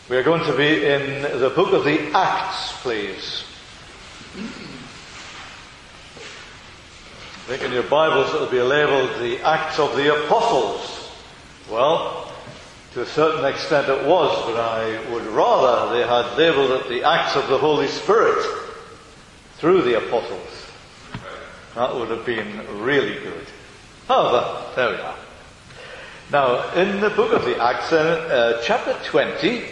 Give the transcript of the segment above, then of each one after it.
We are going to be in the book of the Acts, please. I think in your Bibles it will be labelled the Acts of the Apostles. Well, to a certain extent it was, but I would rather they had labelled it the Acts of the Holy Spirit through the Apostles. That would have been really good. However, there we are. Now, in the book of the Acts, chapter 20,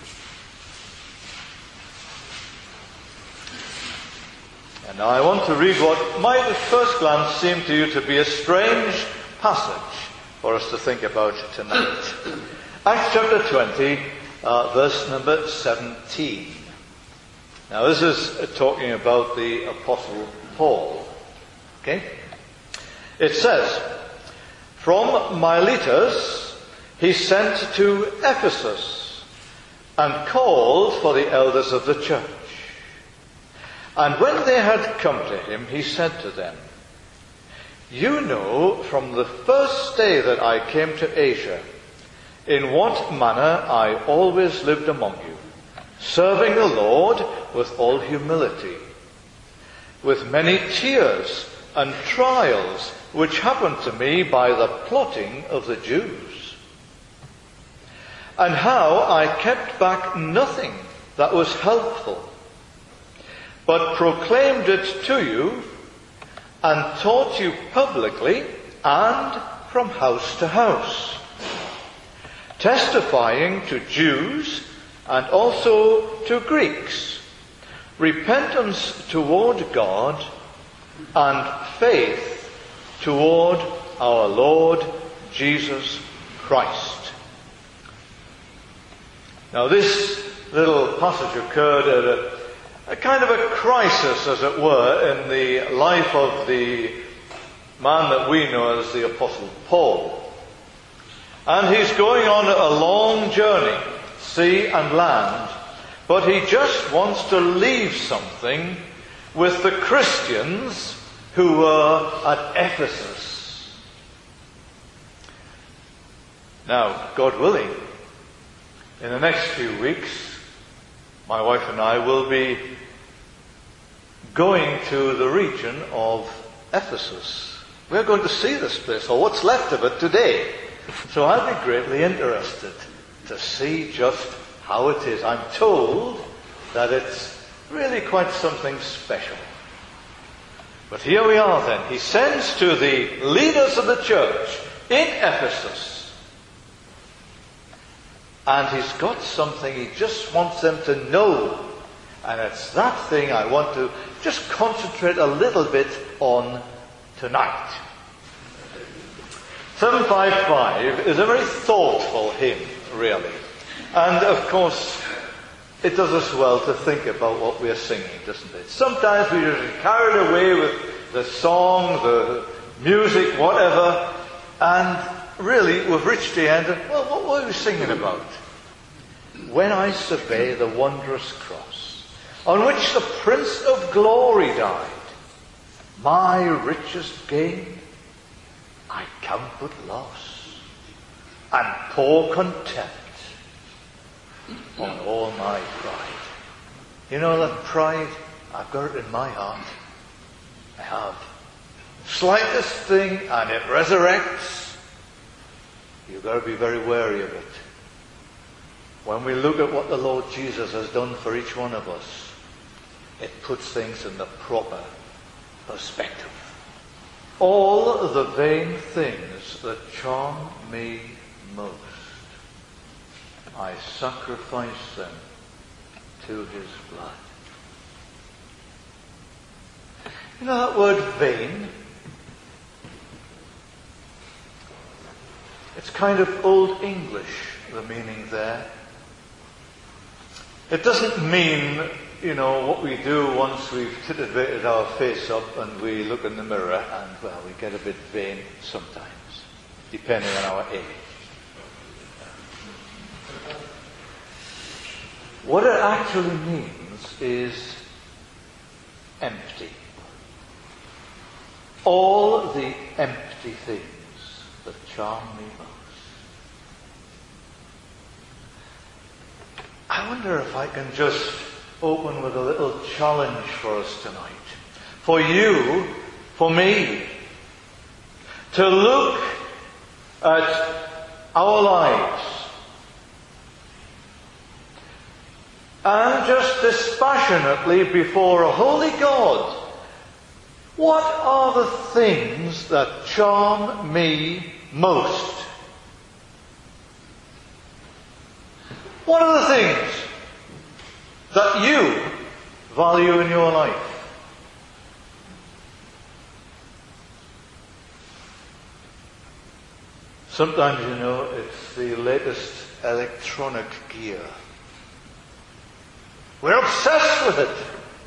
and I want to read what might at first glance seem to you to be a strange passage for us to think about tonight. Acts chapter 20, verse number 17. Now this is talking about the Apostle Paul. Okay? It says, "From Miletus he sent to Ephesus and called for the elders of the church. And when they had come to him, he said to them, 'You know from the first day that I came to Asia, in what manner I always lived among you, serving the Lord with all humility, with many tears and trials which happened to me by the plotting of the Jews, and how I kept back nothing that was helpful, but proclaimed it to you and taught you publicly and from house to house, testifying to Jews and also to Greeks, repentance toward God and faith toward our Lord Jesus Christ.'" Now this little passage occurred at a kind of a crisis, as it were, in the life of the man that we know as the Apostle Paul. And he's going on a long journey, sea and land, but he just wants to leave something with the Christians who were at Ephesus. Now, God willing, in the next few weeks, my wife and I will be going to the region of Ephesus. We're going to see this place, or what's left of it, today. So I'll be greatly interested to see just how it is. I'm told that it's really quite something special. But here we are then. He sends to the leaders of the church in Ephesus, and he's got something he just wants them to know. And it's that thing I want to just concentrate a little bit on tonight. 755 is a very thoughtful hymn, really. And of course, it does us well to think about what we're singing, doesn't it? Sometimes we just get carried away with the song, the music, whatever, and really we've reached the end and, well, what were we singing about? "When I survey the wondrous cross, on which the Prince of Glory died, my richest gain I count but loss, and pour contempt on all my pride." You know that pride? I've got it in my heart. I have. Slightest thing and it resurrects. You've got to be very wary of it. When we look at what the Lord Jesus has done for each one of us, it puts things in the proper perspective. "All the vain things that charm me most, I sacrifice them to his blood." You know that word vain? It's kind of Old English, the meaning there. It doesn't mean, what we do once we've titivated our face up and we look in the mirror and, well, we get a bit vain sometimes, depending on our age. What it actually means is empty. All the empty things that charm me most. wonder if I can just open with a little challenge for us tonight. For you, for me, to look at our lives and just dispassionately before a holy God, what are the things that charm me most? What are the things that you value in your life? Sometimes, it's the latest electronic gear. We're obsessed with it.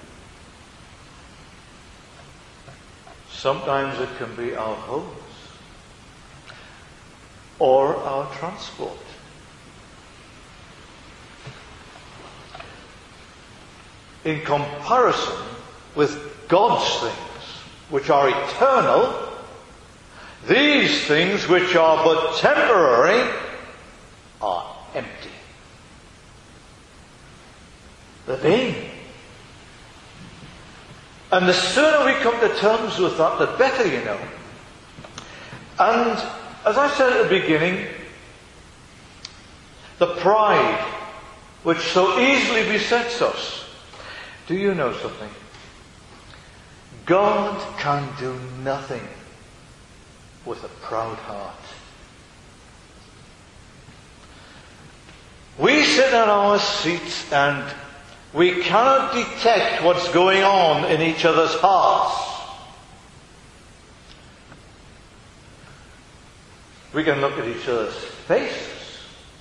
Sometimes it can be our homes or our transport. In comparison with God's things, which are eternal, these things which are but temporary are empty. They're vain. And the sooner we come to terms with that, the better, And as I said at the beginning, the pride which so easily besets us. Do you know something? God can do nothing with a proud heart. We sit in our seats and we cannot detect what's going on in each other's hearts. We can look at each other's faces.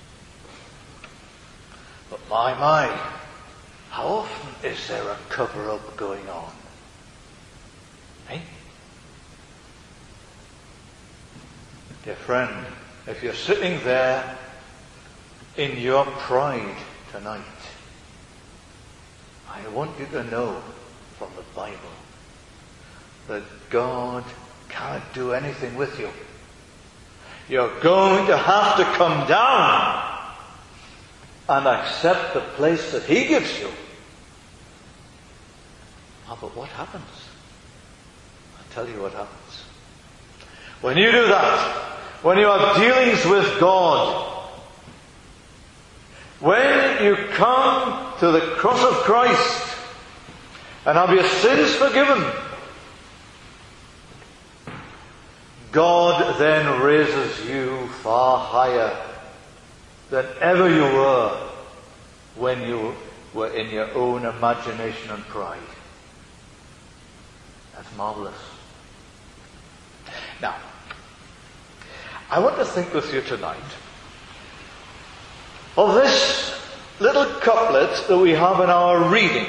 But my, how often is there a cover-up going on? Eh? Dear friend, if you're sitting there in your pride tonight, I want you to know from the Bible that God can't do anything with you. You're going to have to come down and accept the place that He gives you. But what happens? I'll tell you what happens. When you do that, when you have dealings with God, when you come to the cross of Christ and have your sins forgiven, God then raises you far higher than ever you were when you were in your own imagination and pride. That's marvelous. Now, I want to think with you tonight of this little couplet that we have in our reading.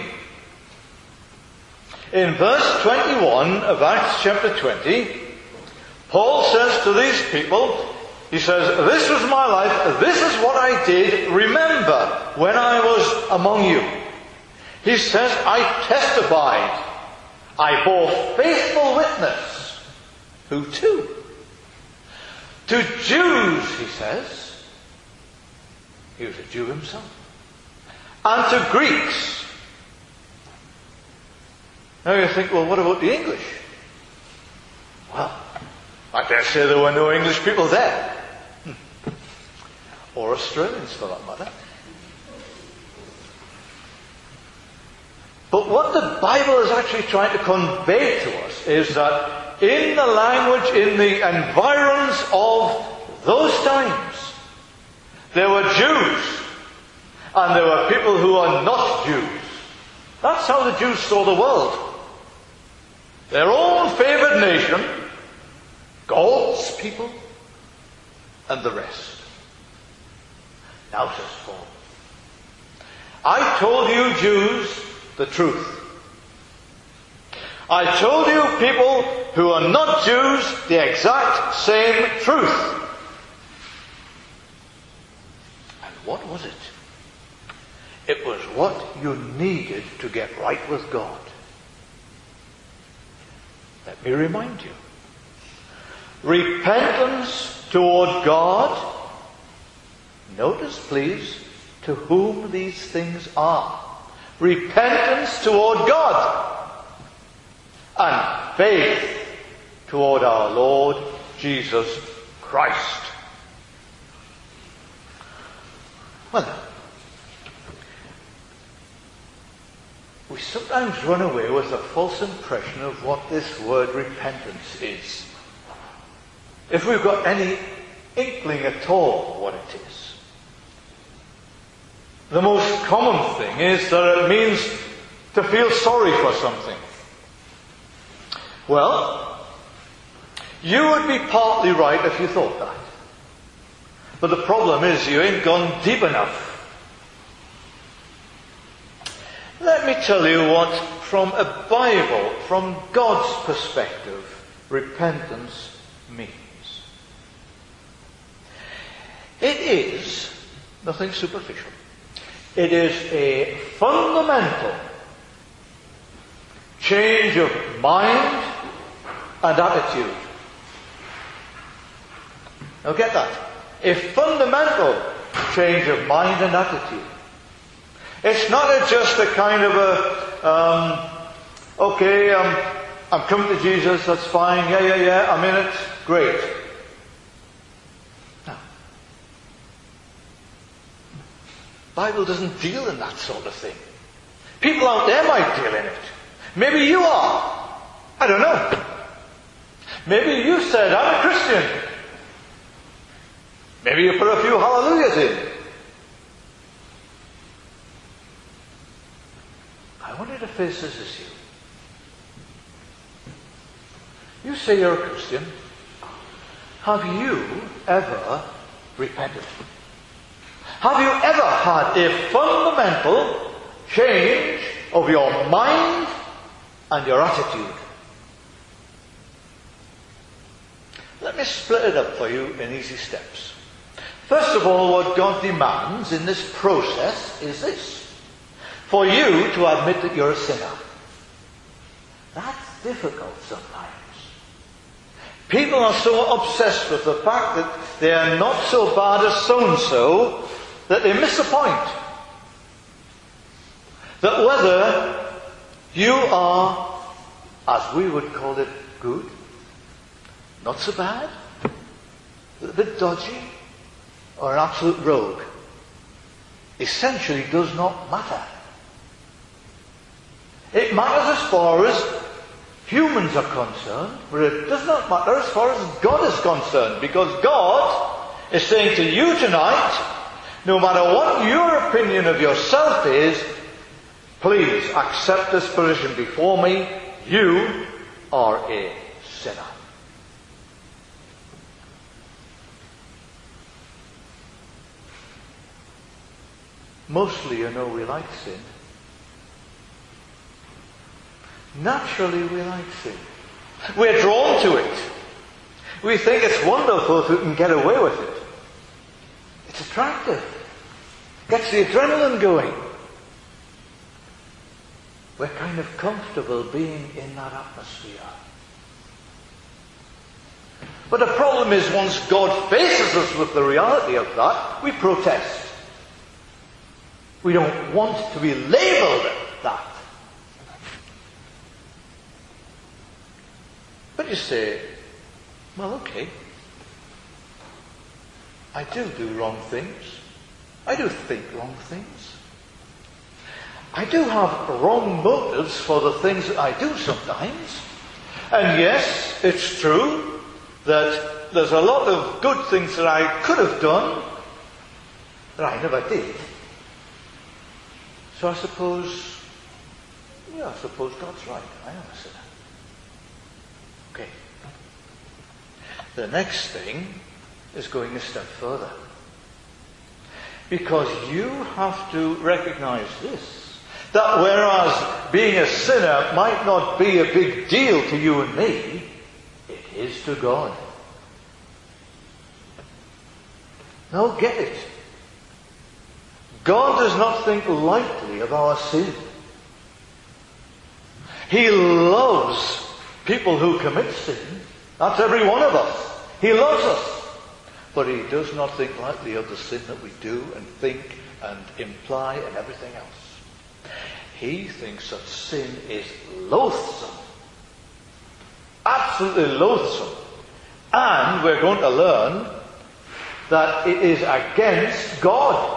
In verse 21 of Acts chapter 20, Paul says to these people, he says, "This was my life, this is what I did, remember, when I was among you." He says, "I testified, I bore faithful witness." Who to? To Jews, he says. He was a Jew himself. And to Greeks. Now you think, well, what about the English? Well, I dare say there were no English people there. Or Australians, for that matter. But what the Bible is actually trying to convey to us is that in the language, in the environs of those times, there were Jews, and there were people who are not Jews. That's how the Jews saw the world. Their own favoured nation, God's people, and the rest. Now says Paul, I told you Jews the truth. I told you people who are not Jews the exact same truth. And what was it? It was what you needed to get right with God. Let me remind you. Repentance toward God. Notice, please, to whom these things are. Repentance toward God and faith toward our Lord Jesus Christ. Well, we sometimes run away with a false impression of what this word repentance is. If we've got any inkling at all what it is. The most common thing is that it means to feel sorry for something. Well, you would be partly right if you thought that. But the problem is you ain't gone deep enough. Let me tell you what, from a Bible, from God's perspective, repentance means. It is nothing superficial. It is a fundamental change of mind and attitude. Now get that. A fundamental change of mind and attitude. It's not just a kind of I'm coming to Jesus, that's fine, yeah, I'm in it, great. No. Bible doesn't deal in that sort of thing. People out there might deal in it. Maybe you are. I don't know. Maybe you said, I'm a Christian. Maybe you put a few hallelujahs in. I want you to face this issue. You say you're a Christian. Have you ever repented? Have you ever had a fundamental change of your mind and your attitude? Let me split it up for you in easy steps. First of all, what God demands in this process is this. For you to admit that you're a sinner. That's difficult sometimes. People are so obsessed with the fact that they are not so bad as so-and-so that they miss the point. That whether you are, as we would call it, good, not so bad, a bit dodgy, or an absolute rogue, essentially does not matter. It matters as far as humans are concerned, but it does not matter as far as God is concerned, because God is saying to you tonight, no matter what your opinion of yourself is, please accept this position before me. You are a sinner. Mostly, we like sin. Naturally, we like sin. We're drawn to it. We think it's wonderful if we can get away with it. It's attractive. Gets the adrenaline going. We're kind of comfortable being in that atmosphere. But the problem is, once God faces us with the reality of that, we protest. We don't want to be labelled that. But you say, well, okay. I do wrong things. I do think wrong things. I do have wrong motives for the things that I do sometimes. And yes, it's true that there's a lot of good things that I could have done that I never did. So I suppose God's right. I am a sinner. Okay. The next thing is going a step further. Because you have to recognize this. That whereas being a sinner might not be a big deal to you and me, it is to God. Now get it. God does not think lightly of our sin. He loves people who commit sin. That's every one of us. He loves us. But he does not think lightly of the sin that we do and think and imply and everything else. He thinks that sin is loathsome. Absolutely loathsome. And we're going to learn that it is against God.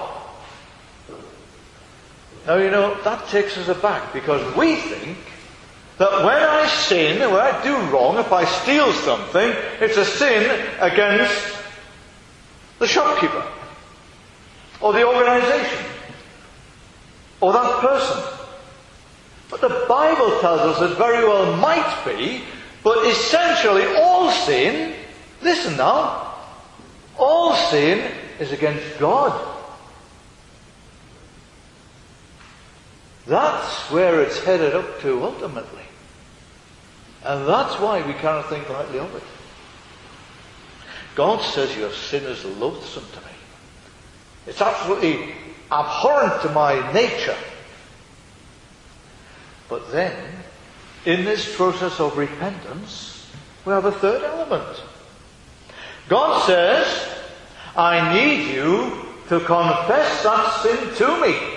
Now, you know, that takes us aback, because we think that when I sin, when I do wrong, if I steal something, it's a sin against the shopkeeper, or the organization, or that person. But the Bible tells us it very well might be, but essentially all sin, listen now, all sin is against God. That's where it's headed up to ultimately. And that's why we cannot think lightly of it. God says your sin is loathsome to me. It's absolutely abhorrent to my nature. But then, in this process of repentance, we have a third element. God says, I need you to confess that sin to me.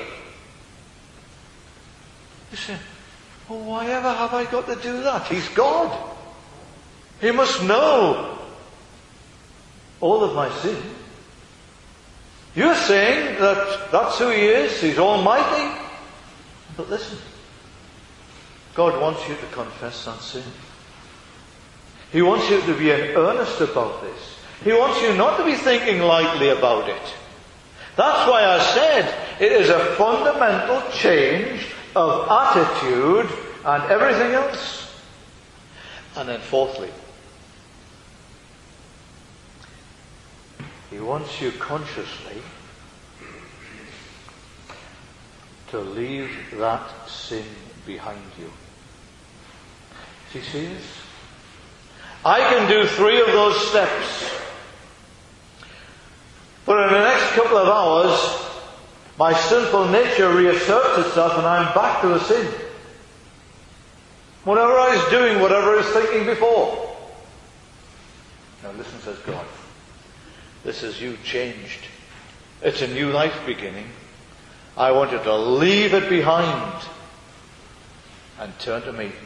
You say, well, why ever have I got to do that? He's God. He must know all of my sin. You're saying that that's who He is, He's almighty. But listen, God wants you to confess that sin. He wants you to be in earnest about this. He wants you not to be thinking lightly about it. That's why I said it is a fundamental change of attitude and everything else. And then fourthly, He wants you consciously to leave that sin behind you. See this? I can do 3 of those steps. But in the next couple of hours, my sinful nature reasserts itself and I'm back to the sin. Whatever I was doing, whatever I was thinking before. Now listen, says God. This is you changed. It's a new life beginning. I want you to leave it behind and turn to me.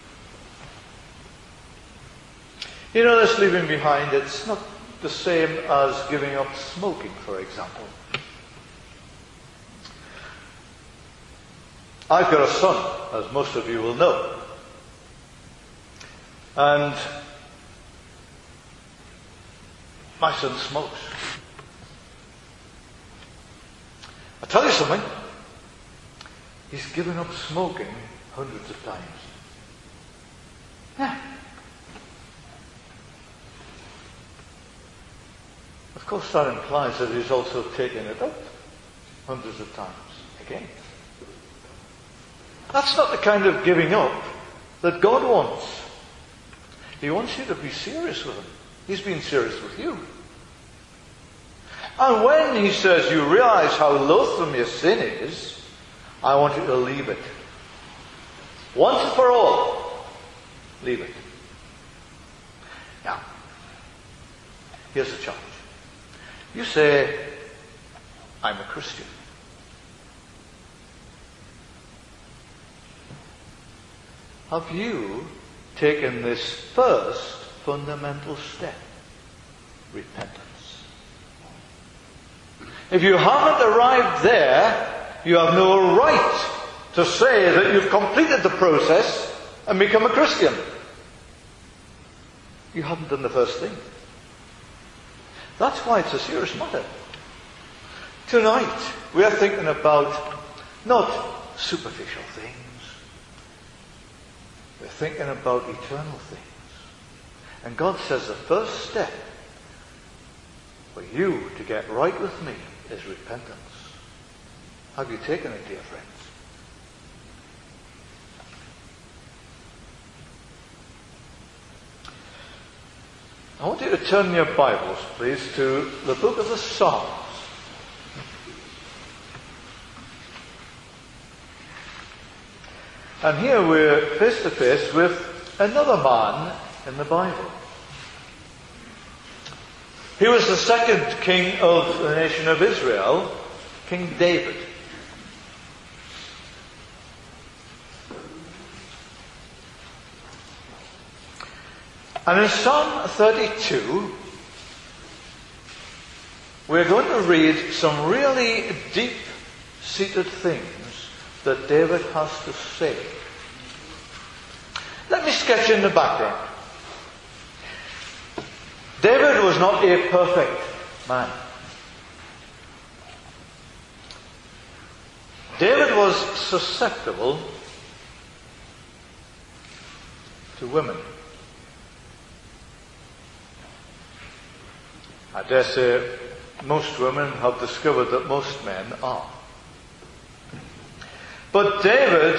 You know, this leaving behind, it's not the same as giving up smoking, for example. I've got a son, as most of you will know. And my son smokes. I'll tell you something. He's given up smoking hundreds of times. Yeah. Of course, that implies that he's also taken it up hundreds of times again. That's not the kind of giving up that God wants. He wants you to be serious with Him. He's been serious with you. And when He says you realize how loathsome your sin is, I want you to leave it. Once and for all, leave it. Now, here's the challenge. You say, I'm a Christian. Have you taken this first fundamental step? Repentance. If you haven't arrived there, you have no right to say that you've completed the process and become a Christian. You haven't done the first thing. That's why it's a serious matter. Tonight, we are thinking about not superficial things. We're thinking about eternal things. And God says the first step for you to get right with me is repentance. Have you taken it, dear friends? I want you to turn your Bibles, please, to the book of the Psalms. And here we're face to face with another man in the Bible. He was the second king of the nation of Israel, King David. And in Psalm 32, we're going to read some really deep-seated things that David has to say. Let me sketch in the background. David was not a perfect man. David was susceptible to women. I dare say most women have discovered that most men are. But David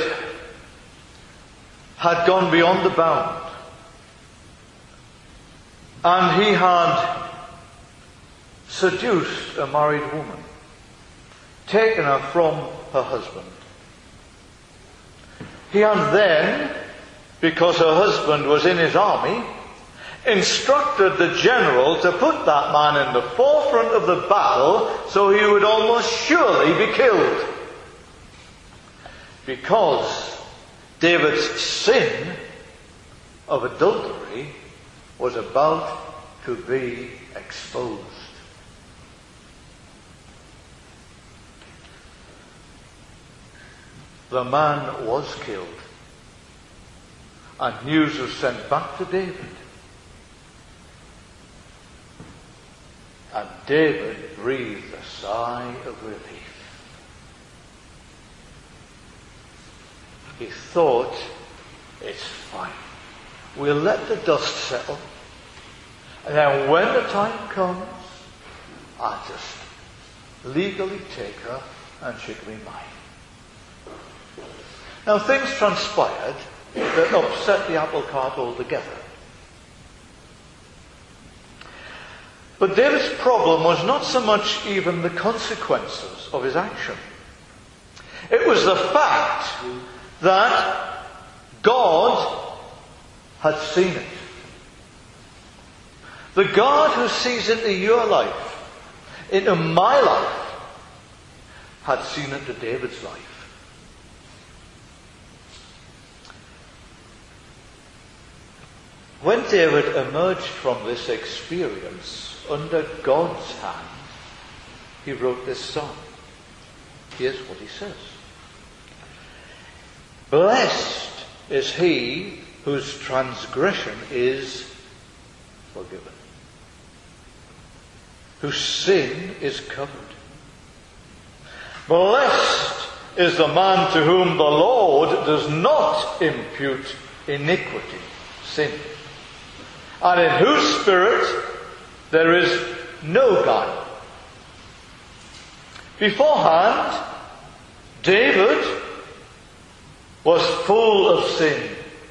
had gone beyond the bound. And he had seduced a married woman, taken her from her husband. He had then, because her husband was in his army, instructed the general to put that man in the forefront of the battle so he would almost surely be killed. Because David's sin of adultery was about to be exposed. The man was killed, and news was sent back to David. And David breathed a sigh of relief. He thought, it's fine. We'll let the dust settle. And then when the time comes, I'll just legally take her and she can be mine. Now things transpired that upset the apple cart altogether. But David's problem was not so much even the consequences of his action. It was the fact that God had seen it. The God who sees into your life, into my life, had seen into David's life. When David emerged from this experience under God's hand, he wrote this song. Here's what he says. Blessed is he whose transgression is forgiven, whose sin is covered. Blessed is the man to whom the Lord does not impute iniquity, sin, and in whose spirit there is no guile. Beforehand, David was full of sin.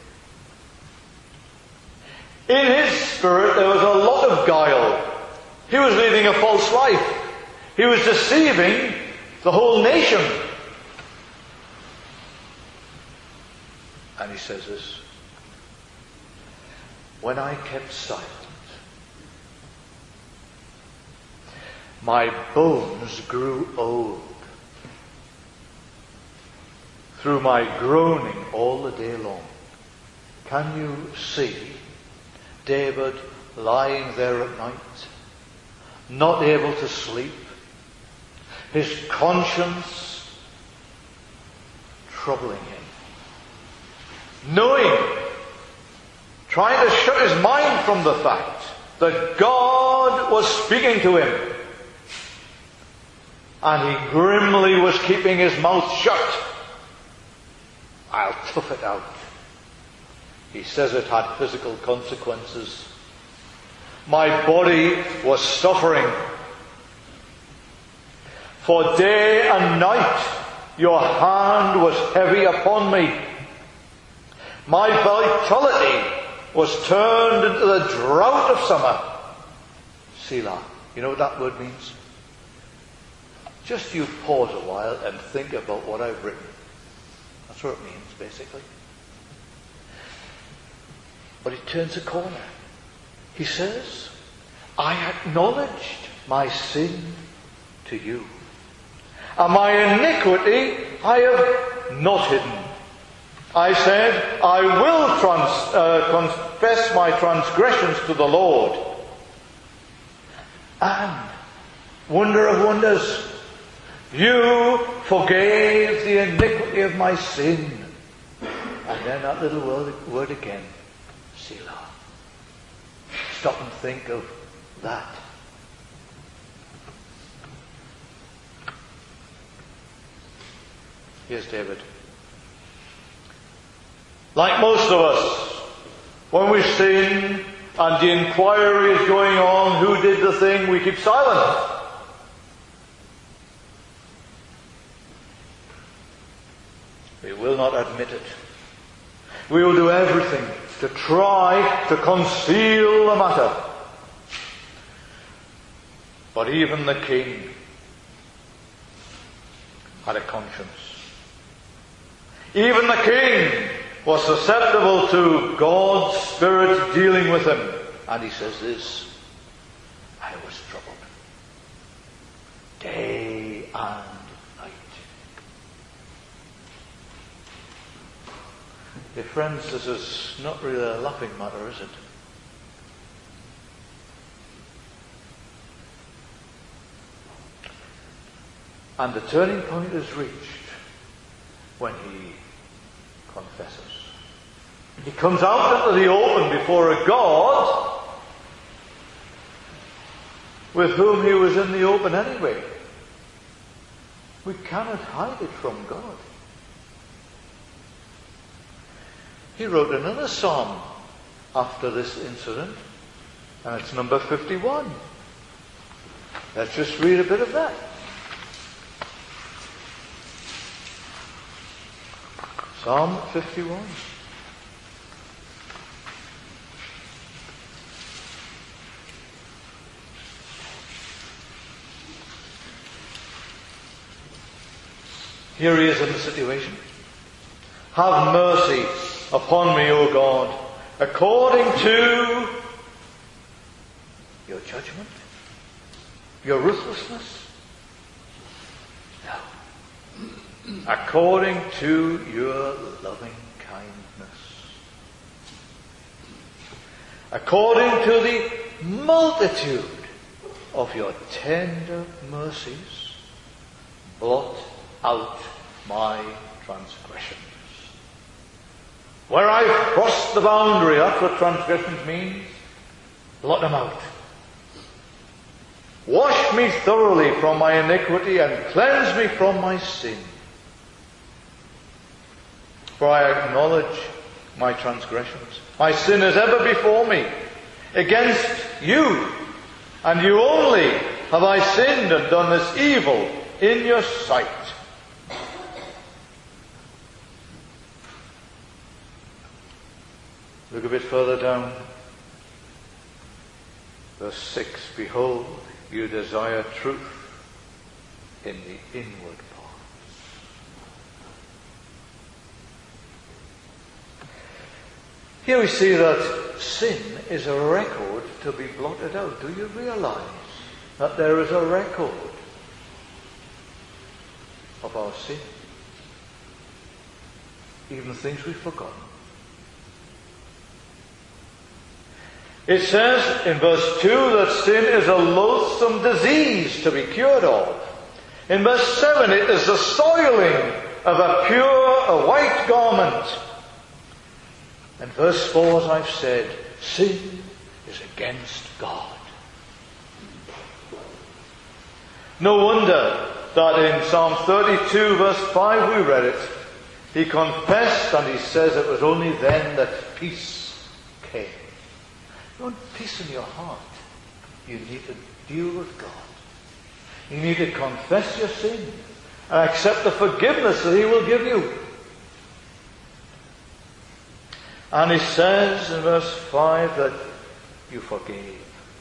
In his spirit there was a lot of guile. He was leading a false life. He was deceiving the whole nation. And he says this, when I kept silent, my bones grew old through my groaning all the day long. Can you see David lying there at night, not able to sleep, his conscience troubling him, knowing, trying to shut his mind from the fact that God was speaking to him, and he grimly was keeping his mouth shut. I'll tough it out. He says it had physical consequences. My body was suffering. For day and night your hand was heavy upon me. My vitality was turned into the drought of summer. Selah. You know what that word means? Just you pause a while and think about what I've written. That's what it means, basically. But he turns a corner. He says, I acknowledged my sin to you, and my iniquity I have not hidden. I said, I will confess my transgressions to the Lord. And, wonder of wonders, you forgave the iniquity of my sin. And then that little word again, Selah. Stop and think of that. Here's David. Like most of us, when we sin and the inquiry is going on, who did the thing, we keep silent. We will not admit it. We will do everything to try to conceal the matter. But even the king had a conscience. Even the king was susceptible to God's Spirit dealing with him. And he says this, I was troubled day and night. Dear friends, this is not really a laughing matter, is it? And the turning point is reached when he confesses. He comes out into the open before a God with whom he was in the open anyway. We cannot hide it from God. He wrote another psalm after this incident, and it's number 51. Let's just read a bit of that. Psalm 51. Here he is in the situation. Have mercy upon me, O God, according to your judgment, your ruthlessness. No. According to your loving kindness. According to the multitude of your tender mercies, blot out my transgressions. Where I've crossed the boundary, that's what transgressions means. Blot them out. Wash me thoroughly from my iniquity and cleanse me from my sin. For I acknowledge my transgressions. My sin is ever before me. Against you, and you only, have I sinned and done this evil in your sight. Look a bit further down. Verse 6, behold, you desire truth in the inward parts. Here we see that sin is a record to be blotted out. Do you realize that there is a record of our sin? Even things we've forgotten. It says in verse 2 that sin is a loathsome disease to be cured of. In verse 7 it is the soiling of a white garment. And verse 4, as I've said, sin is against God. No wonder that in Psalm 32 verse 5 we read it. He confessed and he says it was only then that peace came. You want peace in your heart, you need to deal with God. You need to confess your sin and accept the forgiveness that He will give you. And He says in verse 5 that you forgave.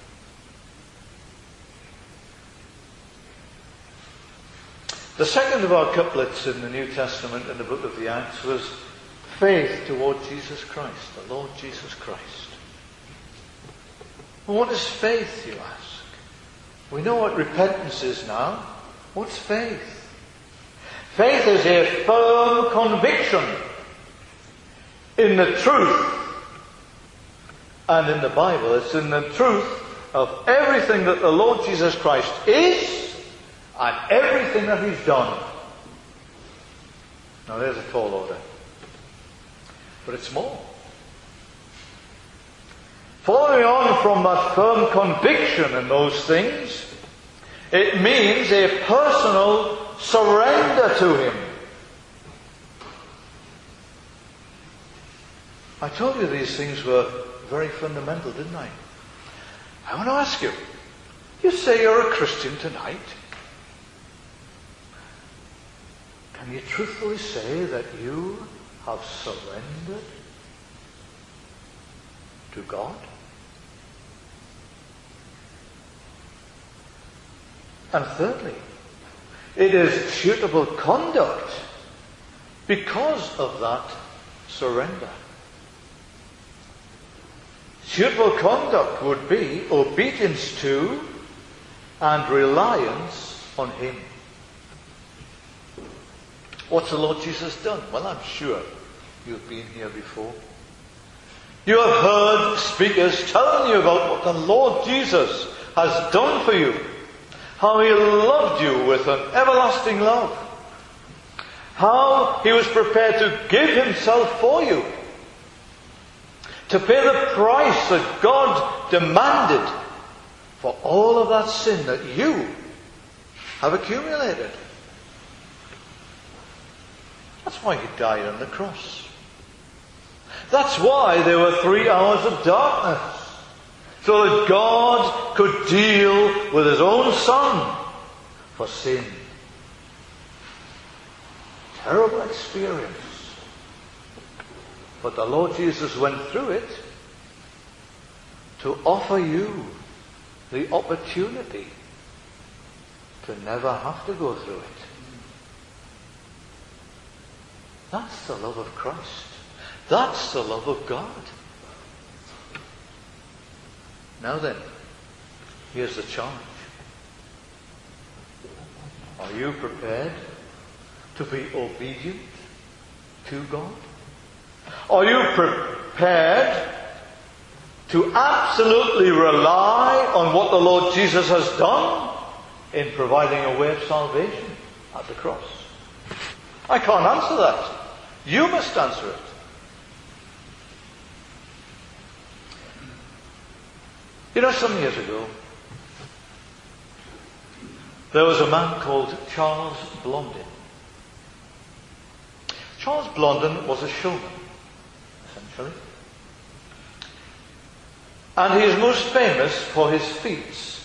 The second of our couplets in the New Testament in the book of the Acts was faith toward Jesus Christ, the Lord Jesus Christ. Well, what is faith, you ask? We know what repentance is now. What's faith? Faith is a firm conviction in the truth. And in the Bible, it's in the truth of everything that the Lord Jesus Christ is and everything that He's done. Now there's a tall order. But it's more. Following on from that firm conviction in those things, it means a personal surrender to Him. I told you these things were very fundamental, didn't I? I want to ask you, you say you're a Christian tonight. Can you truthfully say that you have surrendered to God? And thirdly, it is suitable conduct because of that surrender. Suitable conduct would be obedience to and reliance on Him. What's the Lord Jesus done? Well, I'm sure you've been here before. You have heard speakers telling you about what the Lord Jesus has done for you. How He loved you with an everlasting love. How He was prepared to give Himself for you. To pay the price that God demanded for all of that sin that you have accumulated. That's why He died on the cross. That's why there were 3 hours of darkness. So that God could deal with His own Son for sin. Terrible experience. But the Lord Jesus went through it to offer you the opportunity to never have to go through it. That's the love of Christ. That's the love of God. Now then, here's the challenge. Are you prepared to be obedient to God? Are you prepared to absolutely rely on what the Lord Jesus has done in providing a way of salvation at the cross? I can't answer that. You must answer it. You know, some years ago, there was a man called Charles Blondin. Charles Blondin was a showman, essentially. And he is most famous for his feats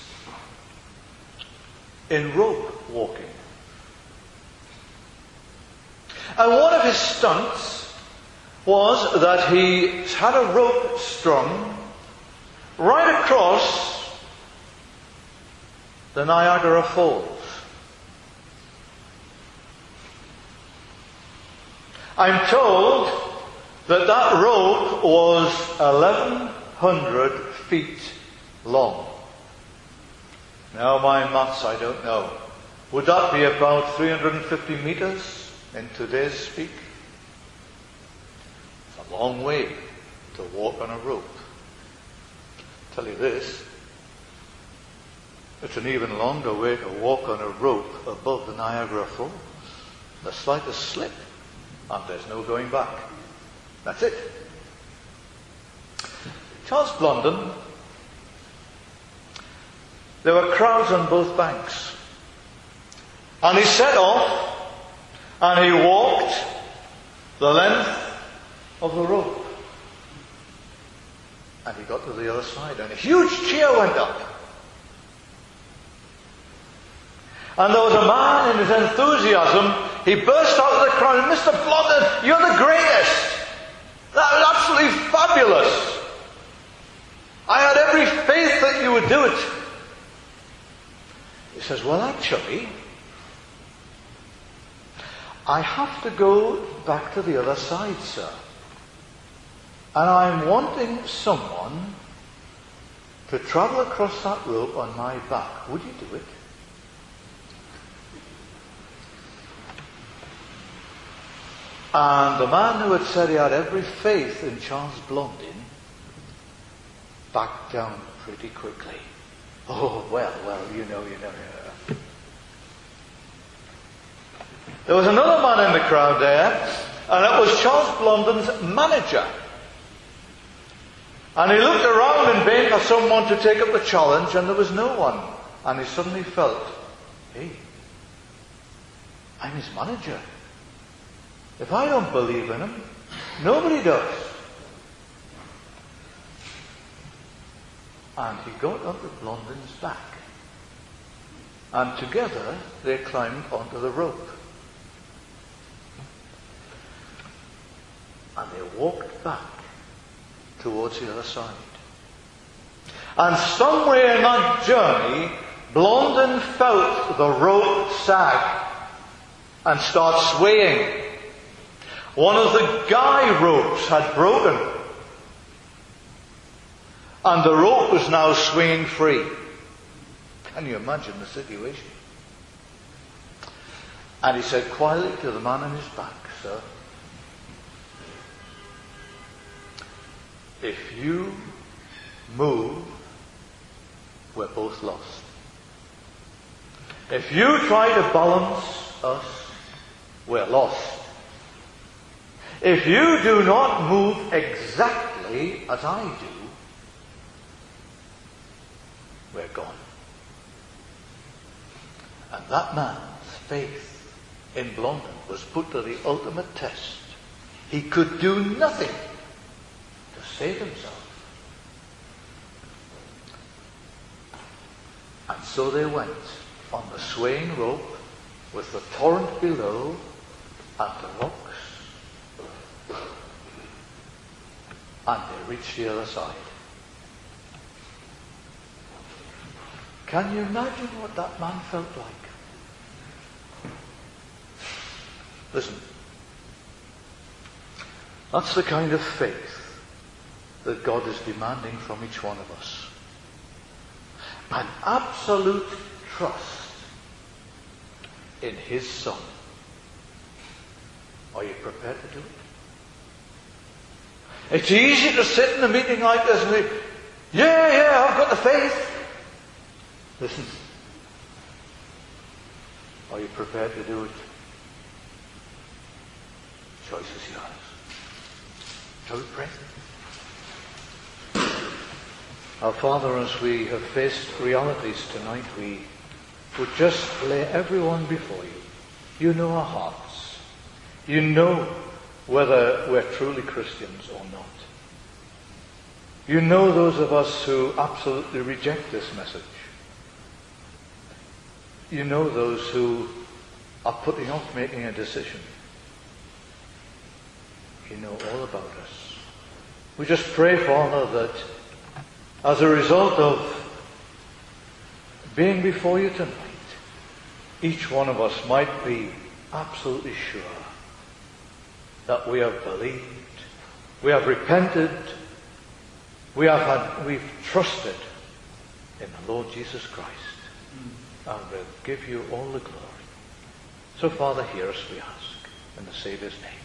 in rope walking. And one of his stunts was that he had a rope strung right across the Niagara Falls. I'm told that that rope was 1,100 feet long. Now my maths, I don't know. Would that be about 350 meters in today's speak? It's a long way to walk on a rope. I'll tell you this, it's an even longer way to walk on a rope above the Niagara Falls. The slightest slip, and there's no going back. That's it. Charles Blondin, there were crowds on both banks. And he set off, and he walked the length of the rope. And he got to the other side, and a huge cheer went up. And there was a man in his enthusiasm, he burst out of the crowd, Mr. Blondin, you're the greatest! That was absolutely fabulous! I had every faith that you would do it. He says, well, actually, I have to go back to the other side, sir. And I'm wanting someone to travel across that rope on my back, would you do it? And the man who had said he had every faith in Charles Blondin backed down pretty quickly. Oh, well, you know. There was another man in the crowd there, and it was Charles Blondin's manager. And he looked around in vain for someone to take up the challenge, and there was no one. And he suddenly felt, hey, I'm his manager. If I don't believe in him, nobody does. And he got onto Blondin's back. And together they climbed onto the rope. And they walked back towards the other side. And somewhere in that journey, Blondin felt the rope sag and start swaying. One of the guy ropes had broken, and the rope was now swinging free. Can you imagine the situation? And he said quietly to the man on his back, sir, if you move, we're both lost. If you try to balance us, we're lost. If you do not move exactly as I do, we're gone. And that man's faith in Blondin was put to the ultimate test. He could do nothing to save himself. And so they went on the swaying rope with the torrent below and the rocks. And they reached the other side. Can you imagine what that man felt like? Listen, that's the kind of faith that God is demanding from each one of us. An absolute trust in His Son. Are you prepared to do it? It's easy to sit in a meeting like this and say, yeah, I've got the faith. Listen, are you prepared to do it? Choice is yours. Shall we pray? Our Father, as we have faced realities tonight, we would just lay everyone before you. You know our hearts. You know whether we're truly Christians or not. You know those of us who absolutely reject this message. You know those who are putting off making a decision. You know all about us. We just pray, Father, that as a result of being before you tonight, each one of us might be absolutely sure that we have believed, we have repented, we've trusted in the Lord Jesus Christ, and we'll give you all the glory. So, Father, hear us, we ask, in the Saviour's name.